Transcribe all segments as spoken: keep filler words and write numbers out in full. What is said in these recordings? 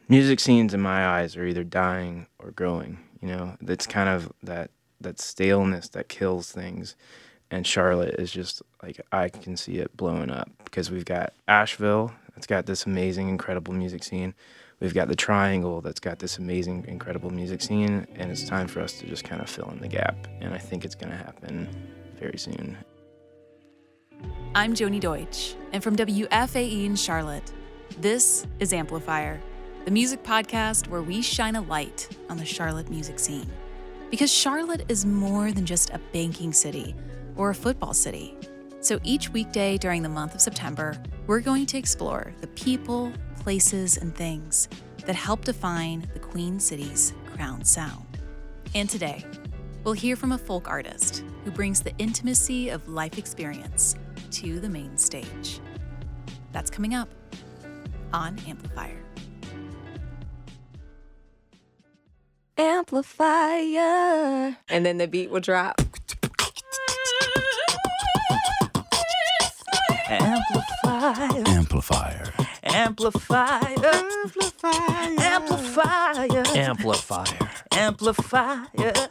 music scenes in my eyes are either dying or growing. You know, it's kind of that that staleness that kills things. And Charlotte is just like, I can see it blowing up because we've got Asheville that's got this amazing, incredible music scene. We've got the Triangle that's got this amazing, incredible music scene, and it's time for us to just kind of fill in the gap. And I think it's going to happen very soon. I'm Joni Deutsch, and from W F A E in Charlotte, this is Amplifier, the music podcast where we shine a light on the Charlotte music scene. Because Charlotte is more than just a banking city or a football city. So each weekday during the month of September, we're going to explore the people, places, and things that help define the Queen City's crown sound. And today, we'll hear from a folk artist who brings the intimacy of life experience to the main stage. That's coming up on Amplifier. Amplifier. And then the beat will drop. Amplifier. Amplifier. Amplifier. Amplifier. Amplifier. Amplifier. Amplifier.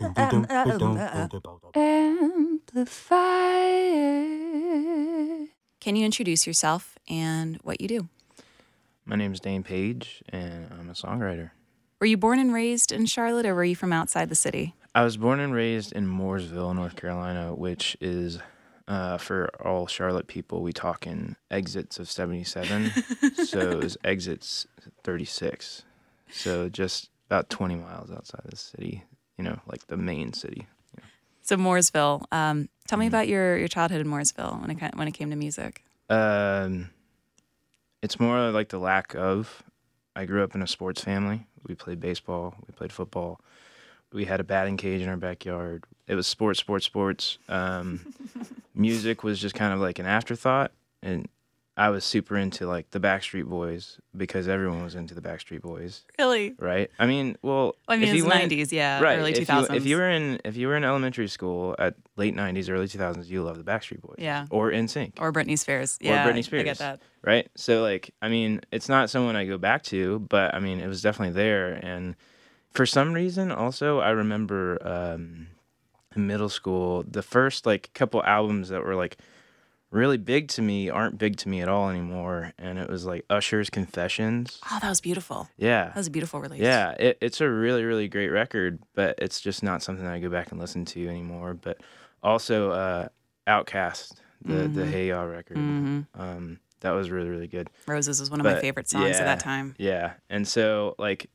Amplifier. Can you introduce yourself and what you do? My name's Dane Page, and I'm a songwriter. Were you born and raised in Charlotte, or were you from outside the city? I was born and raised in Mooresville, North Carolina, which is, uh, for all Charlotte people, we talk in exits of seventy-seven. So it was exits thirty-six. So just about twenty miles outside the city, you know, like the main city. You know. So Mooresville. Um, tell me Mhm. about your, your childhood in Mooresville when it ki- when it came to music. Um, it's more like the lack of. I grew up in a sports family. We played baseball. We played football. We had a batting cage in our backyard. It was sports, sports, sports. Um, music was just kind of like an afterthought. And I was super into like the Backstreet Boys because everyone was into the Backstreet Boys, Really? right? I mean, well, I mean, if it you was went- nineties, yeah, right? early if two thousands. You, if you were in if you were in elementary school at late nineties, early two thousands, you loved the Backstreet Boys, Yeah. or N Sync. Or Britney Spears. Yeah, Britney Spears. I get that. Right? So, like, I mean, it's not someone I go back to, but, I mean, it was definitely there. And for some reason, also, I remember um, in middle school, the first, like, couple albums that were, like, really big to me aren't big to me at all anymore. And it was, like, Usher's Confessions. Oh, that was beautiful. Yeah. That was a beautiful release. Yeah, it, it's a really, really great record, but it's just not something that I go back and listen to anymore. But also, uh, Outkast, the, the Mhm. Hey Ya record. Mhm. Um, that was really, really good. Roses was one of my But, favorite songs yeah, at that time. Yeah. And so, like,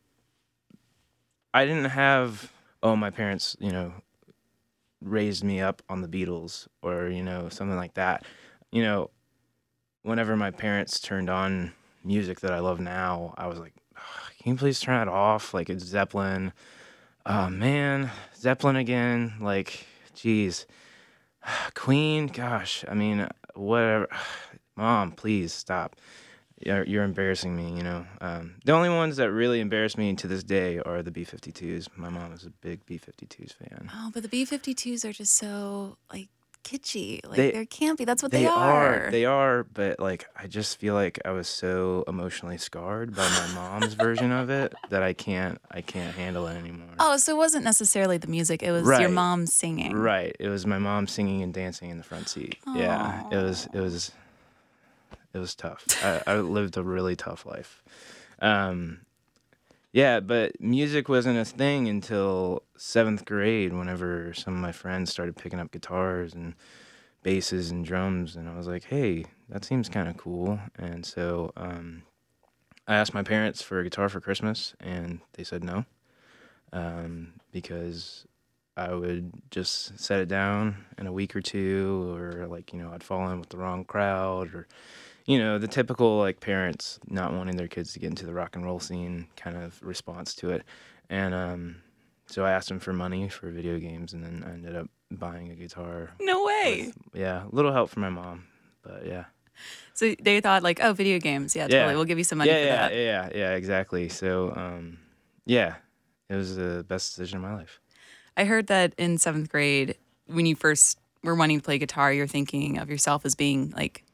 I didn't have, oh, my parents, you know, raised me up on the Beatles or, you know, something like that. You know, whenever my parents turned on music that I love now, I was like, can you please turn that off? Like, it's Zeppelin. Oh, man, Zeppelin again. Like, geez. Queen, gosh, I mean, whatever. Mom, please stop. You're, you're embarrassing me, you know. Um, the only ones that really embarrass me to this day are the B fifty-twos. My mom is a big B fifty-twos fan. Oh, but the B fifty-twos are just so, like, kitschy. Like, They- they, are campy. That's what they, They are. are, they are, but like I just feel like I was so emotionally scarred by my mom's version of it that I can't, I can't handle it anymore. Oh, so it wasn't necessarily the music. It was your Right. mom singing. Right. It was my mom singing and dancing in the front seat. Yeah. It was it was it was tough. I, I lived a really tough life. Um yeah, but music wasn't a thing until seventh grade whenever some of my friends started picking up guitars and basses and drums, and I was like, hey, that seems kind of cool. And so um I asked my parents for a guitar for Christmas, and they said no. Um, because I would just set it down in a week or two, or like, you know, I'd fall in with the wrong crowd, or, you know, the typical like parents not wanting their kids to get into the rock and roll scene kind of response to it. And um, so I asked them for money for video games, and then I ended up buying a guitar. No way. With, yeah, a little help from my mom, but yeah. So they thought, like, oh, video games. Yeah, totally. Yeah. We'll give you some money yeah, for yeah, that. yeah, yeah, yeah, exactly. So, um, yeah, it was the best decision of my life. I heard that in seventh grade, when you first were wanting to play guitar, you're thinking of yourself as being, like,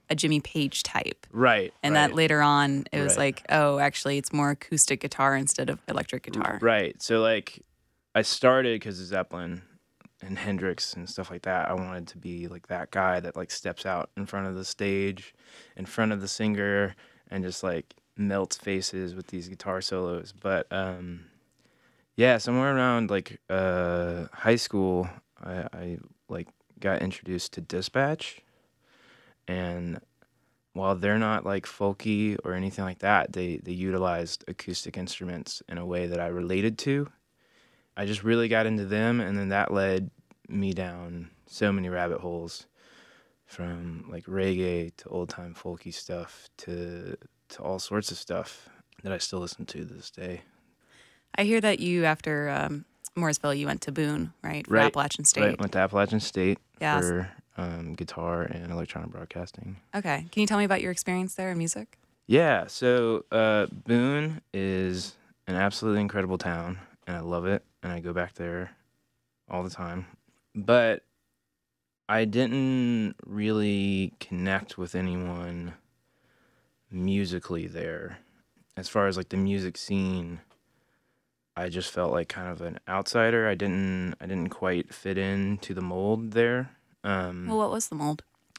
a Jimmy Page type. Right. And right. that later on, it was Right. like, oh, actually, it's more acoustic guitar instead of electric guitar. Right. So, like, I started because of Zeppelin and Hendrix and stuff like that. I wanted to be, like, that guy that, like, steps out in front of the stage, in front of the singer, and just, like, melts faces with these guitar solos. But, um, yeah, somewhere around, like, uh, high school, I, I, like, got introduced to Dispatch. And while they're not like folky or anything like that, they they utilized acoustic instruments in a way that I related to. I just really got into them, and then that led me down so many rabbit holes, from like reggae to old time folky stuff to to all sorts of stuff that I still listen to to this day. I hear that you, after um, Mooresville, you went to Boone, right? For Right. Appalachian State. Right, went to Appalachian State Yes. for um, guitar and electronic broadcasting. Okay. Can you tell me about your experience there in music? Yeah, so uh, Boone is an absolutely incredible town, and I love it, and I go back there all the time. But I didn't really connect with anyone musically there. As far as like the music scene, I just felt like kind of an outsider. I didn't I didn't quite fit into the mold there. Um, Well, what was the mold?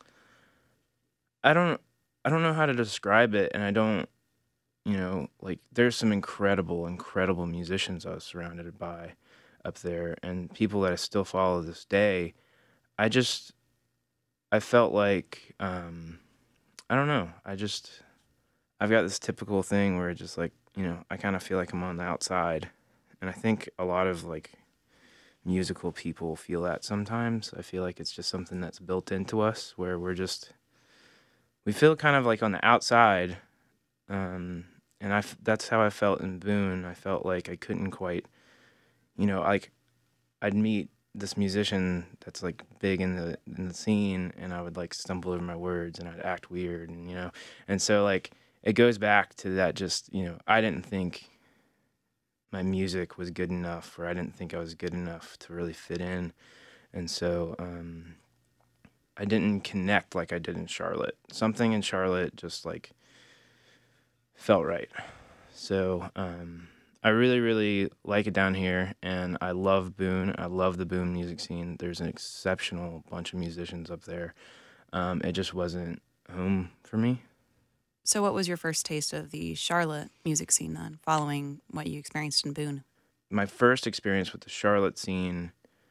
I don't I don't know how to describe it, and I don't, you know, like there's some incredible, incredible musicians I was surrounded by up there, and people that I still follow this day. I just I felt like um, I don't know. I just I've got this typical thing where it just like, you know, I kind of feel like I'm on the outside, and I think a lot of like musical people feel that sometimes. I feel like it's just something that's built into us where we're just we feel kind of like on the outside, um, and I f- that's how I felt in Boone. I felt like I couldn't quite, you know, like I'd meet this musician that's like big in the in the scene, and I would like stumble over my words and I'd act weird, and you know, and so like it goes back to that. Just, you know, I didn't think my music was good enough, or I didn't think I was good enough to really fit in, and so um, I didn't connect like I did in Charlotte. Something in Charlotte just like felt right. So um, I really, really like it down here, and I love Boone. I love the Boone music scene. There's an exceptional bunch of musicians up there. Um, it just wasn't home for me. So what was your first taste of the Charlotte music scene then, following what you experienced in Boone? My first experience with the Charlotte scene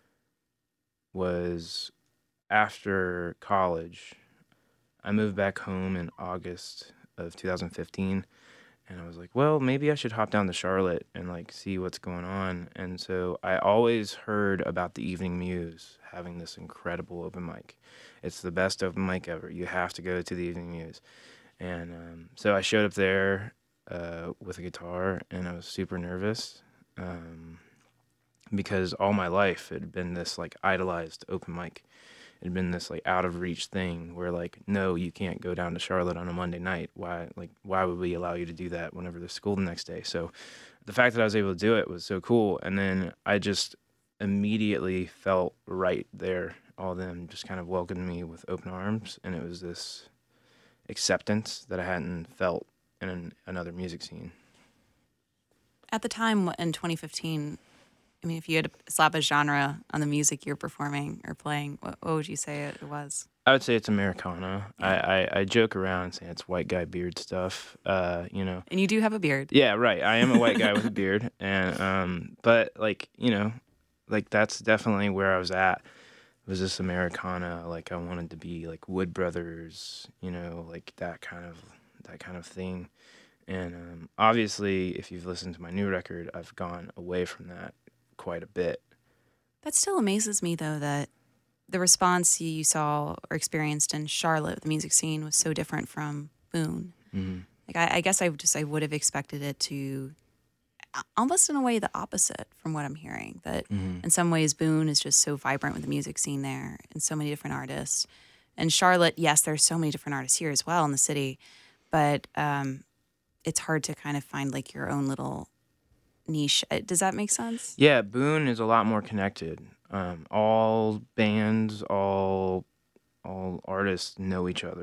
was after college. I moved back home in August of two thousand fifteen, and I was like, well, maybe I should hop down to Charlotte and like see what's going on. And so I always heard about the Evening Muse having this incredible open mic. It's the best open mic ever. You have to go to the Evening Muse. And um, so I showed up there uh, with a guitar, and I was super nervous um, because all my life it had been this like idolized open mic. It had been this like out of reach thing where like, no, you can't go down to Charlotte on a Monday night. Why like why would we allow you to do that whenever there's school the next day? So the fact that I was able to do it was so cool. And then I just immediately felt right there. All of them just kind of welcomed me with open arms, and it was this acceptance that I hadn't felt in an, another music scene. At the time in twenty fifteen, I mean, if you had to slap a genre on the music you're performing or playing, what, what would you say it was? I would say it's Americana. Yeah. I, I, I joke around saying it's white guy beard stuff, uh, you know. And you do have a beard. Yeah, right. I am a white guy with a beard, and um, but like, you know, like that's definitely where I was at. It was this Americana, like I wanted to be like Wood Brothers, you know, like that kind of that kind of thing. And um, obviously, if you've listened to my new record, I've gone away from that quite a bit. That still amazes me, though, that the response you saw or experienced in Charlotte, the music scene, was so different from Boone. Mm-hmm. Like I, I guess I would just I would have expected it to, almost in a way, the opposite from what I'm hearing. That Mm-hmm. in some ways Boone is just so vibrant with the music scene there and so many different artists. And Charlotte, yes, there's so many different artists here as well in the city, but um, it's hard to kind of find like your own little niche. Uh, Does that make sense? Yeah, Boone is a lot more connected. Um, all bands, all all artists know each other,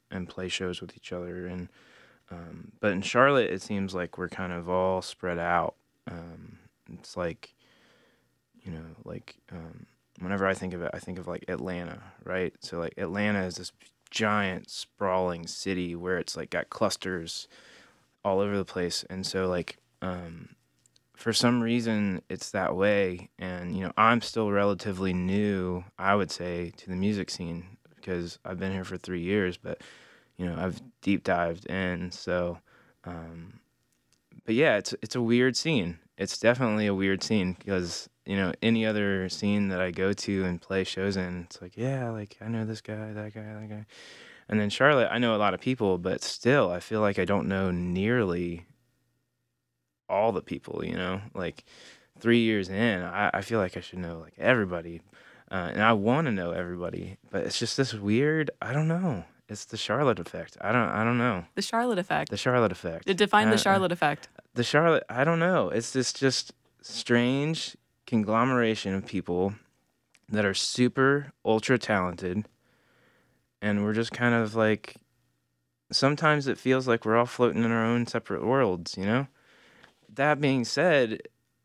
and play shows with each other. And um, but in Charlotte, it seems like we're kind of all spread out. Um, it's like, you know, like um, whenever I think of it, I think of like Atlanta, right? So like Atlanta is this giant sprawling city where it's like got clusters all over the place. And so like um, for some reason it's that way. And, you know, I'm still relatively new, I would say, to the music scene because I've been here for three years, but, you know, I've deep dived in. So, um, but yeah, it's it's a weird scene. It's definitely a weird scene because, you know, any other scene that I go to and play shows in, it's like, yeah, like I know this guy, that guy, that guy. And then Charlotte, I know a lot of people, but still, I feel like I don't know nearly all the people, you know? Like three years in, I, I feel like I should know like everybody. Uh, and I want to know everybody, but it's just this weird, I don't know. It's the Charlotte effect. I don't I don't know. The Charlotte effect. The Charlotte effect. Define Uh, the Charlotte effect. The Charlotte, I don't know. It's this just strange conglomeration of people that are super ultra talented, and we're just kind of like, sometimes it feels like we're all floating in our own separate worlds, you know? That being said,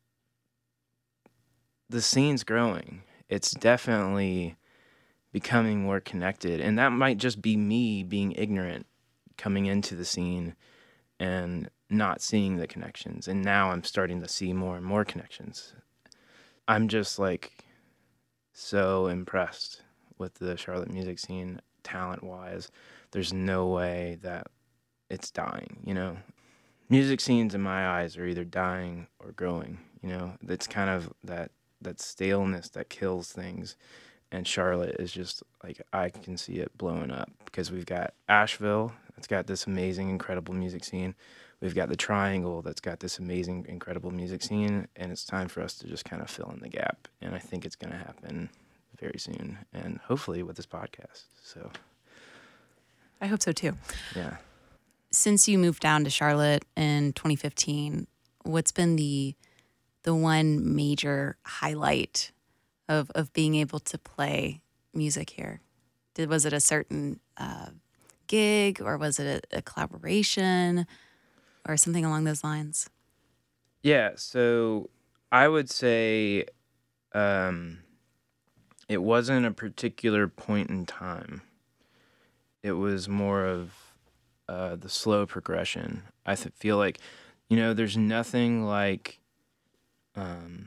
the scene's growing. It's definitely becoming more connected, and that might just be me being ignorant coming into the scene and not seeing the connections. And now I'm starting to see more and more connections. I'm just like so impressed with the Charlotte music scene, talent-wise. There's no way that it's dying, you know? Music scenes in my eyes are either dying or growing, you know? It's kind of that, that staleness that kills things. And Charlotte is just like, I can see it blowing up because we've got Asheville that's got this amazing, incredible music scene. We've got the Triangle that's got this amazing, incredible music scene. And it's time for us to just kind of fill in the gap. And I think it's going to happen very soon. And hopefully with this podcast. So I hope so too. yeah. Since you moved down to Charlotte in twenty fifteen, what's been the the one major highlight of of being able to play music here? Did was it a certain uh, gig, or was it a, a collaboration, or something along those lines? Yeah, so I would say um, it wasn't a particular point in time. It was more of uh, the slow progression. I th- feel like, you know, there's nothing like um,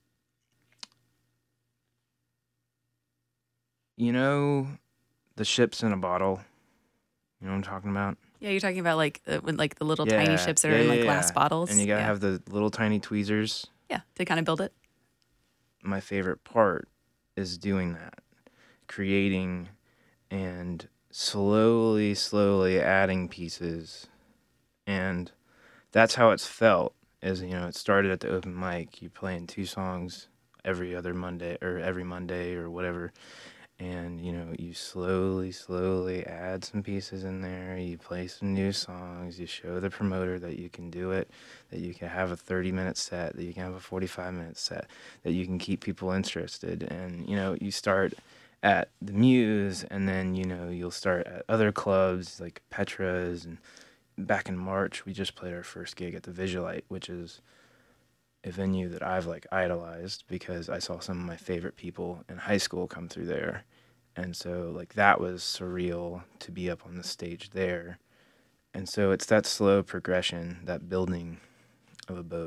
you know, the ships in a bottle. You know what I'm talking about? Yeah, you're talking about like uh, when, like the little Yeah, tiny ships that yeah, are in like yeah, glass yeah. bottles. And you gotta yeah. have the little tiny tweezers. yeah to kind of build it. My favorite part is doing that, creating and slowly, slowly adding pieces. And that's how it's felt. Is, you know, it started at the open mic. You playing two songs every other Monday or every Monday or whatever. And, you know, you slowly, slowly add some pieces in there. You play some new songs. You show the promoter that you can do it, that you can have a thirty-minute set, that you can have a forty-five-minute set, that you can keep people interested. And, you know, you start at the Muse, and then, you know, you'll start at other clubs like Petra's. And back in March, we just played our first gig at the Visualite, which is a venue that I've like idolized because I saw some of my favorite people in high school come through there. And so like that was surreal to be up on the stage there. And so it's that slow progression, that building of a boat,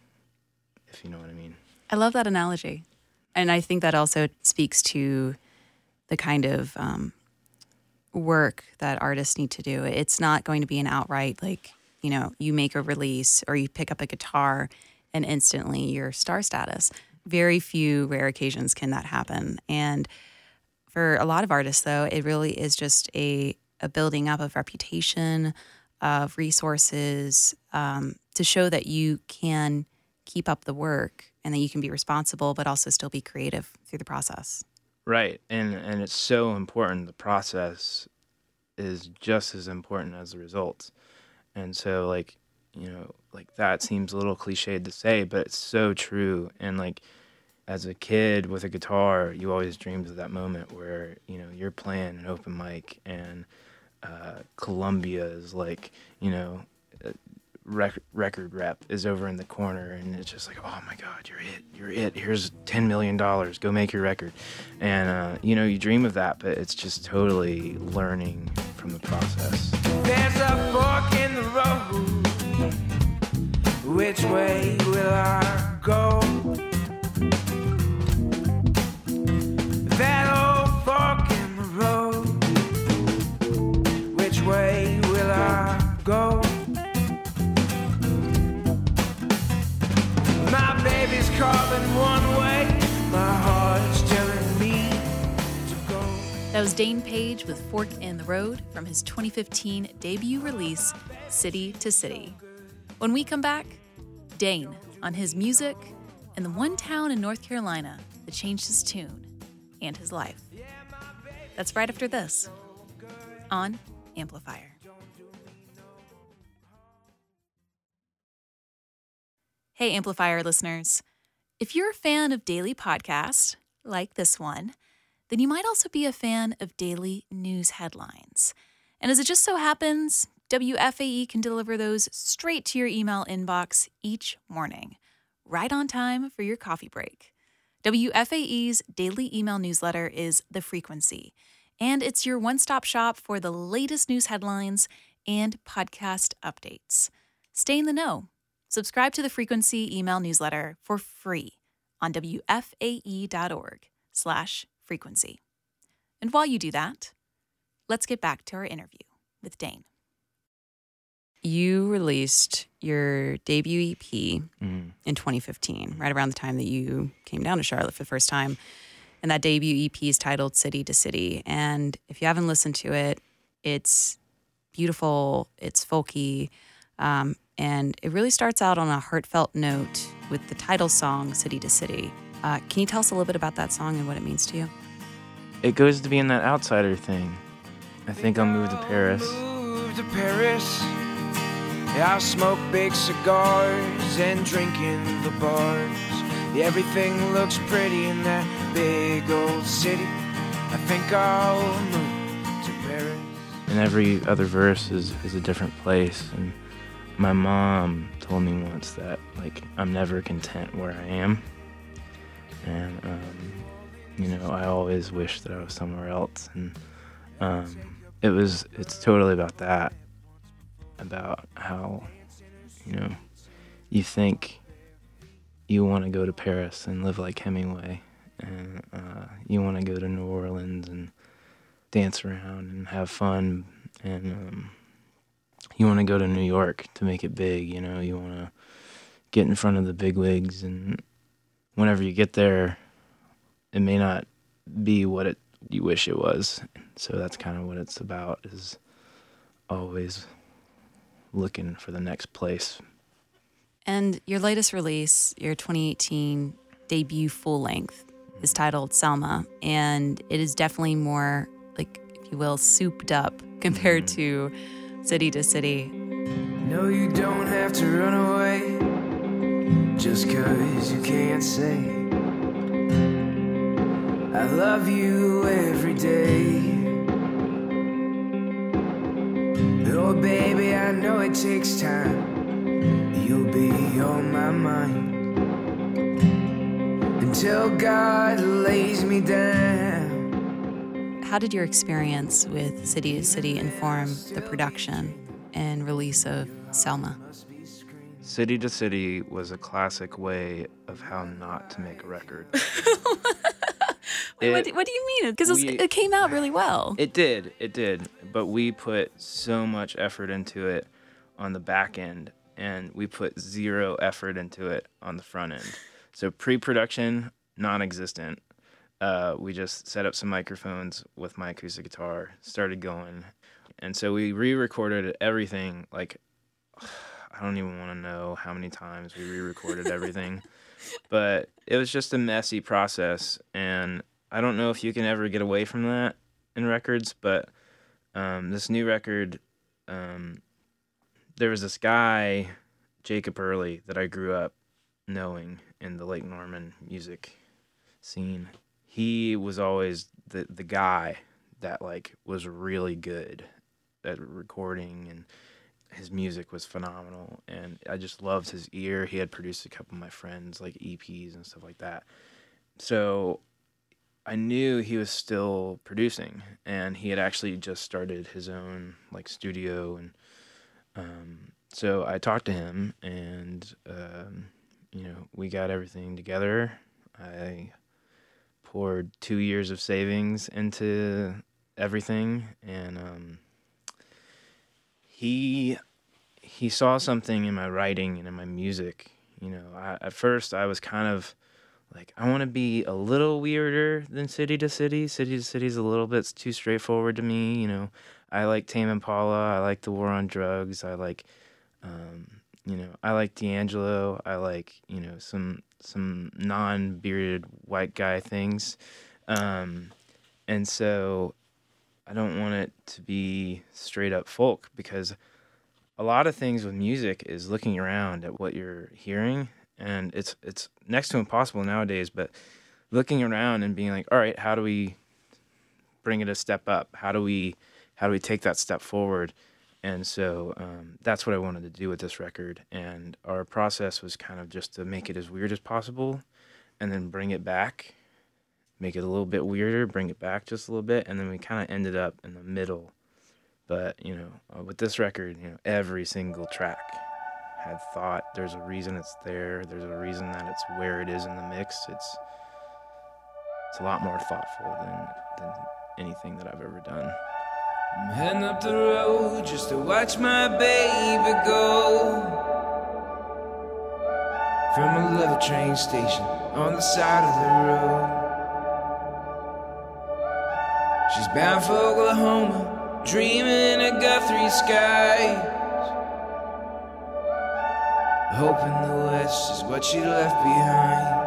if you know what I mean. I love that analogy. And I think that also speaks to the kind of um, work that artists need to do. It's not going to be an outright, like, you know, you make a release or you pick up a guitar and instantly you're star status. Very few rare occasions can that happen. And for a lot of artists, though, it really is just a, a building up of reputation, of resources, um, to show that you can keep up the work and that you can be responsible, but also still be creative through the process. Right. And and it's so important. The process is just as important as the results. And so, like, you know, like that seems a little cliched to say, but it's so true. And like, as a kid with a guitar, you always dreamed of that moment where, you know, you're playing an open mic and uh, Columbia is like, you know, uh, rec- record rep is over in the corner, and it's just like, oh my God, you're it, you're it. Here's ten million dollars. Go make your record. And, uh, you know, you dream of that, but it's just totally learning from the process. There's a fork in the road. Which way will I go? That old fork in the road. Which way will I go? My baby's calling one way. My heart's telling me to go. That was Dane Page with Fork in the Road from his twenty fifteen debut release, City to City. When we come back, Dane on his music and the one town in North Carolina that changed his tune and his life. That's right after this on Amplifier. Hey, Amplifier listeners. If you're a fan of daily podcasts like this one, then you might also be a fan of daily news headlines. And as it just so happens, W F A E can deliver those straight to your email inbox each morning, right on time for your coffee break. W F A E's daily email newsletter is The Frequency, and it's your one-stop shop for the latest news headlines and podcast updates. Stay in the know. Subscribe to The Frequency email newsletter for free on W F A E dot org slash frequency. And while you do that, let's get back to our interview with Dane. You released your debut E P Mm. in twenty fifteen, right around the time that you came down to Charlotte for the first time. And that debut E P is titled City to City. And if you haven't listened to it, it's beautiful, it's folky, um, and it really starts out on a heartfelt note with the title song, City to City. Uh, can you tell us a little bit about that song and what it means to you? It goes to being that outsider thing. I think I'll move to Paris. Move to Paris. Yeah, I'll smoke big cigars and drink in the bars. Yeah, everything looks pretty in that big old city. I think I'll move to Paris. And every other verse is, is a different place. And my mom told me once that, like, I'm never content where I am. And, um, you know, I always wish that I was somewhere else. And um, it was, it's totally about that. About how, you know, you think you want to go to Paris and live like Hemingway, and uh, you want to go to New Orleans and dance around and have fun, and um, you want to go to New York to make it big, you know, you want to get in front of the bigwigs, and whenever you get there, it may not be what it you wish it was. So that's kind of what it's about, is always looking for the next place. And your latest release, your twenty eighteen debut full length, is titled Selma, and it is definitely more, like, if you will, souped up compared Mm-hmm. to City to City. No, you don't have to run away just 'cause you can't say I love you every day. Oh, baby, I know it takes time. You'll be on my mind until God lays me down. How did your experience with City to City inform the production and release of Selma? City to City was a classic way of how not to make a record. Wait, what, It- do, what do you mean? Because we- it came out really well. It did, it did. But we put so much effort into it on the back end, and we put zero effort into it on the front end. So pre-production, non-existent. Uh, we just set up some microphones with my acoustic guitar, started going. And so we re-recorded everything, like, I don't even want to know how many times we re-recorded everything. But it was just a messy process, and I don't know if you can ever get away from that in records, but um, this new record, um, there was this guy, Jacob Early, that I grew up knowing in the Lake Norman music scene. He was always the, the guy that, like, was really good at recording, and his music was phenomenal, and I just loved his ear. He had produced a couple of my friends, like E Ps and stuff like that. So I knew he was still producing, and he had actually just started his own like studio, and um, so I talked to him, and um, you know, we got everything together. I poured two years of savings into everything, and um, he he saw something in my writing and in my music. You know, I, at first I was kind of like, I want to be a little weirder than City to City. City to City is a little bit too straightforward to me. You know, I like Tame Impala. I like The War on Drugs. I like, um, you know, I like D'Angelo. I like, you know, some some non-bearded white guy things. Um, and so I don't want it to be straight up folk, because a lot of things with music is looking around at what you're hearing. And it's it's next to impossible nowadays, but looking around and being like, all right, how do we bring it a step up? How do we how do we take that step forward? And so um, that's what I wanted to do with this record. And our process was kind of just to make it as weird as possible, and then bring it back, make it a little bit weirder, bring it back just a little bit, and then we kind of ended up in the middle. But you know, uh, with this record, you know, every single track had thought. There's a reason it's there. There's a reason that it's where it is in the mix. It's it's a lot more thoughtful than than anything that I've ever done. I'm heading up the road just to watch my baby go from a little train station on the side of the road. She's bound for Oklahoma, dreaming of Guthrie skies, hoping the West is what she left behind.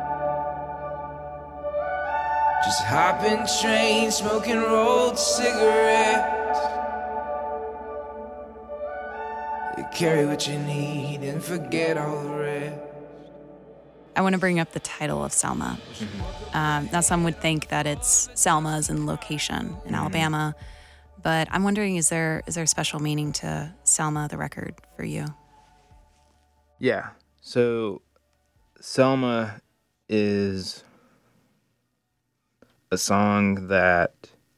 Just hopping trains, smoking rolled cigarettes. You carry what you need and forget all the rest. I want to bring up the title of Selma. Mm-hmm. Um, now, some would think that it's Selma as in location in mm-hmm. Alabama, but I'm wondering, is there is there a special meaning to Selma, the record, for you? Yeah. So Selma is a song that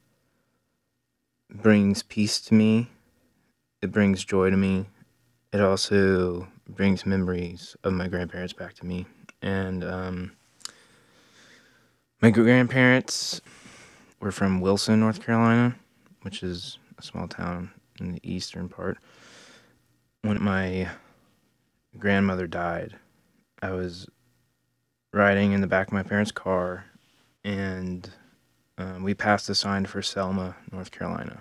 brings peace to me. It brings joy to me. It also brings memories of my grandparents back to me. And um, my grandparents were from Wilson, North Carolina, which is a small town in the eastern part. When my grandmother died, I was riding in the back of my parents' car, and um, we passed a sign for Selma, North Carolina.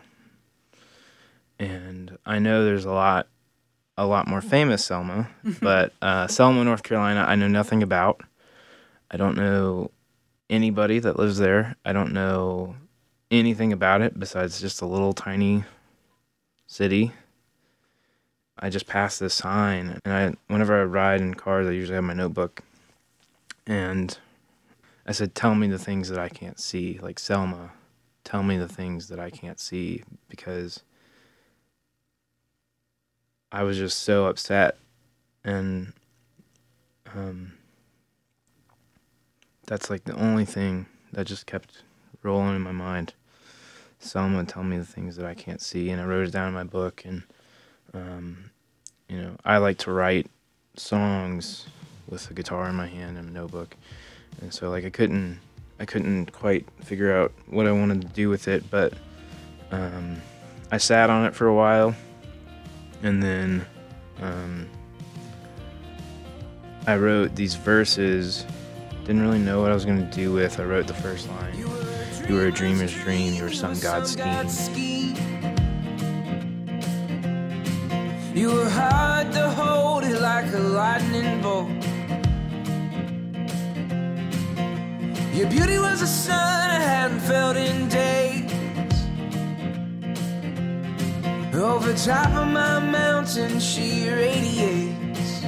And I know there's a lot, a lot more famous Selma, but uh, Selma, North Carolina, I know nothing about. I don't know anybody that lives there. I don't know anything about it besides just a little tiny city. I just passed this sign, and I, whenever I ride in cars, I usually have my notebook, and I said, tell me the things that I can't see, like Selma, tell me the things that I can't see, because I was just so upset, and um, that's like the only thing that just kept rolling in my mind. Selma, tell me the things that I can't see, and I wrote it down in my book, and Um, you know, I like to write songs with a guitar in my hand and a notebook, and so like I couldn't, I couldn't quite figure out what I wanted to do with it, but um, I sat on it for a while, and then um, I wrote these verses. Didn't really know what I was going to do with. I wrote the first line: "You were a dreamer's dream. You were some God's scheme." You were hard to hold it like a lightning bolt. Your beauty was a sun I hadn't felt in days. Over top of my mountain she radiates.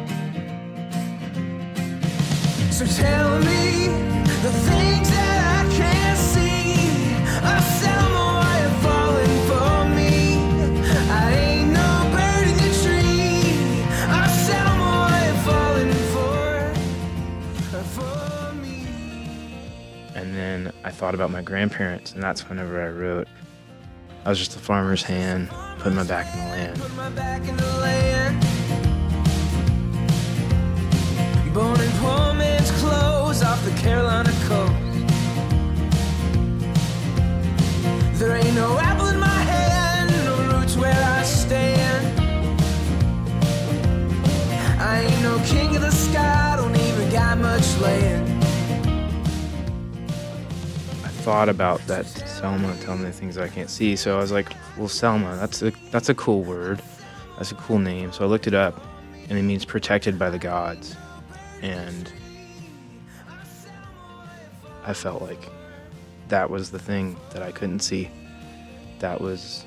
So tell me the things that I can't see. Oh, Selma, why you're falling for me? And then I thought about my grandparents, and that's whenever I wrote. I was just a farmer's hand, putting my back in the land. Put my back in the land. Born in poor man's clothes off the Carolina coast. There ain't no apple in my hand, no roots where I stand. I ain't no king of the sky, don't even got much land. I thought about that Selma telling me the things I can't see, so I was like, well, Selma, that's a that's a cool word. That's a cool name. So I looked it up, and it means protected by the gods. And I felt like that was the thing that I couldn't see. That was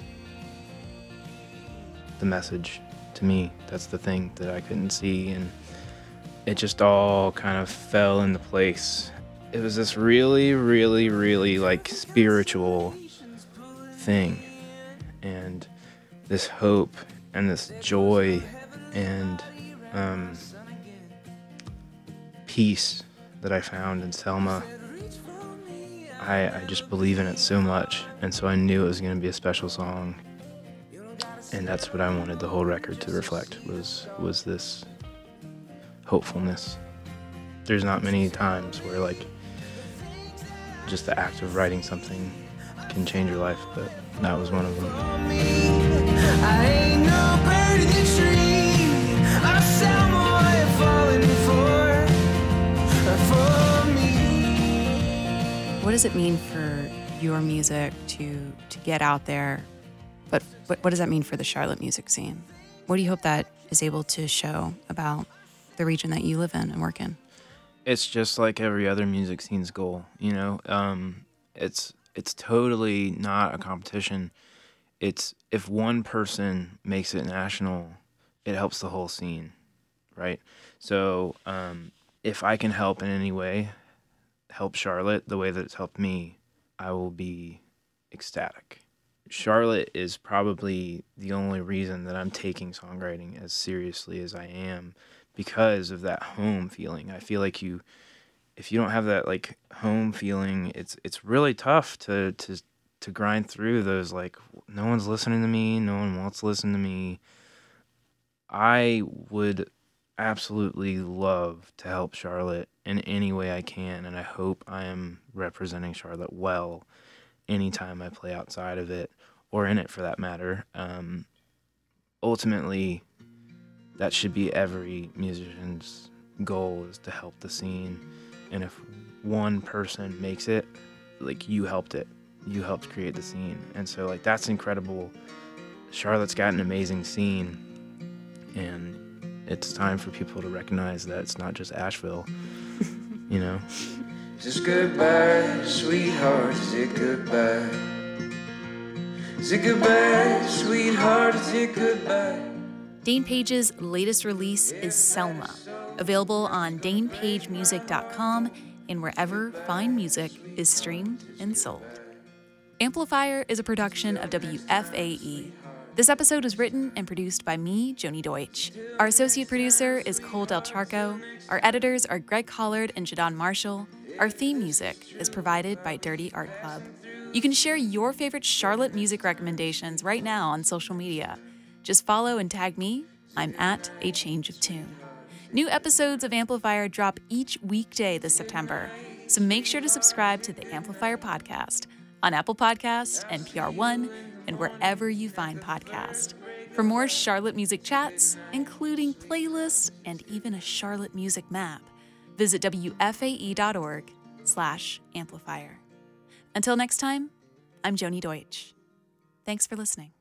the message to me. That's the thing that I couldn't see. And it just all kind of fell into place. It was this really, really, really like spiritual thing. And this hope and this joy and um, peace that I found in Selma. I, I just believe in it so much, and so I knew it was going to be a special song, and that's what I wanted the whole record to reflect, was was this hopefulness. There's not many times where like just the act of writing something can change your life, but that was one of them. I ain't no bird in the tree. I sound more falling for, for me. What does it mean for your music to to get out there? But what, what does that mean for the Charlotte music scene? What do you hope that is able to show about the region that you live in and work in? It's just like every other music scene's goal, you know. Um, it's it's totally not a competition. It's if one person makes it national, it helps the whole scene, right? So um, if I can help in any way, help Charlotte the way that it's helped me, I will be ecstatic. Charlotte is probably the only reason that I'm taking songwriting as seriously as I am, because of that home feeling. I feel like you, if you don't have that like home feeling, it's it's really tough to to to grind through those like, no one's listening to me, no one wants to listen to me. I would absolutely love to help Charlotte in any way I can, and I hope I am representing Charlotte well anytime I play outside of it, or in it for that matter. Um, ultimately, that should be every musician's goal, is to help the scene. And if one person makes it, like, you helped it. You helped create the scene. And so, like, that's incredible. Charlotte's got an amazing scene, and it's time for people to recognize that it's not just Asheville, you know? Is it goodbye, sweetheart? Is it goodbye? Is it goodbye, sweetheart? Is it goodbye? Dane Page's latest release is Selma, available on dane page music dot com and wherever fine music is streamed and sold. Amplifier is a production of W F A E. This episode was written and produced by me, Joni Deutsch. Our associate producer is Cole Del Charco. Our editors are Greg Collard and Jadon Marshall. Our theme music is provided by Dirty Art Club. You can share your favorite Charlotte music recommendations right now on social media. Just follow and tag me. I'm at A Change of Tune. New episodes of Amplifier drop each weekday this September, so make sure to subscribe to the Amplifier podcast on Apple Podcasts, N P R One, and wherever you find podcasts. For more Charlotte music chats, including playlists and even a Charlotte music map, visit W F A E dot org slash amplifier. Until next time, I'm Joni Deutsch. Thanks for listening.